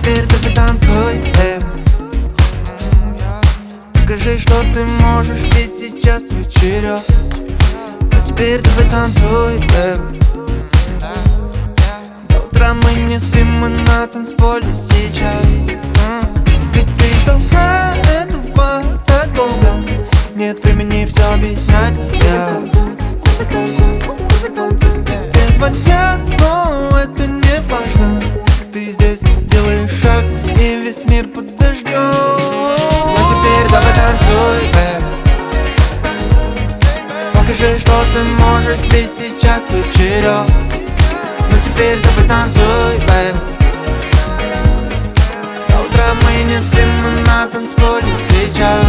теперь давай танцуй, baby. Покажи, что ты можешь, ведь сейчас твой черед. А теперь давай танцуй, baby. До утра мы не спим, мы на танцполе сейчас. Ведь ты ждал этого так долго. Нет времени все объяснять, без моя, но это не важно. Ты здесь делаешь шаг, и весь мир под дождем. Ну теперь давай танцуй, baby. Покажи, что ты можешь, ведь сейчас твой черед. Ну теперь давай танцуй, baby. До утра мы не спим, мы на танцполе сейчас.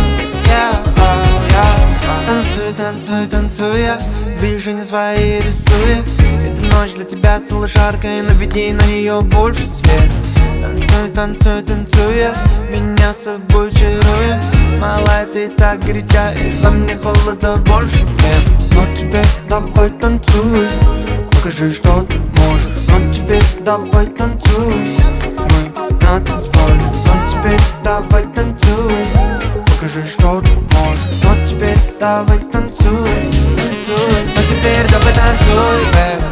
Танцуй, танцуй, танцуй, я движения свои рисую. Эта ночь для тебя стала жаркой, наведи на нее больше свет. Танцуй, танцуй, танцуй, я меня с собой чаруя. Малая, ты так горяча, и во мне холода больше нет. Но теперь давай танцуй, покажи, что ты можешь. Но теперь давай танцуй, мы на танцполе. Но теперь давай танцуй, покажи, что ты можешь. Но теперь давай танцуй, танцуй. Но теперь давай танцуй, baby.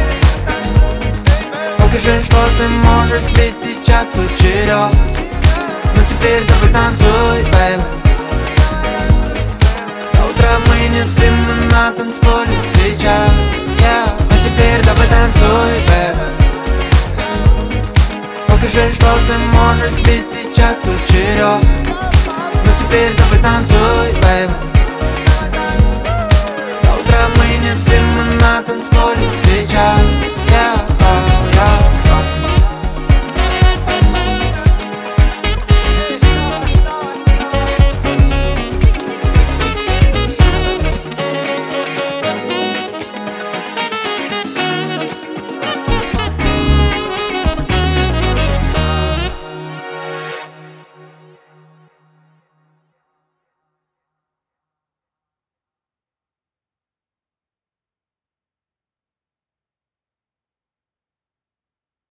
Покажи, что ты можешь, ведь сейчас твой черед. Ну теперь давай танцуй, baby. До утра мы не спим, мы на танцполе сейчас. Ну теперь давай танцуй, baby. Покажи, что ты можешь, ведь сейчас твой черед. Ну теперь давай танцуй, baby.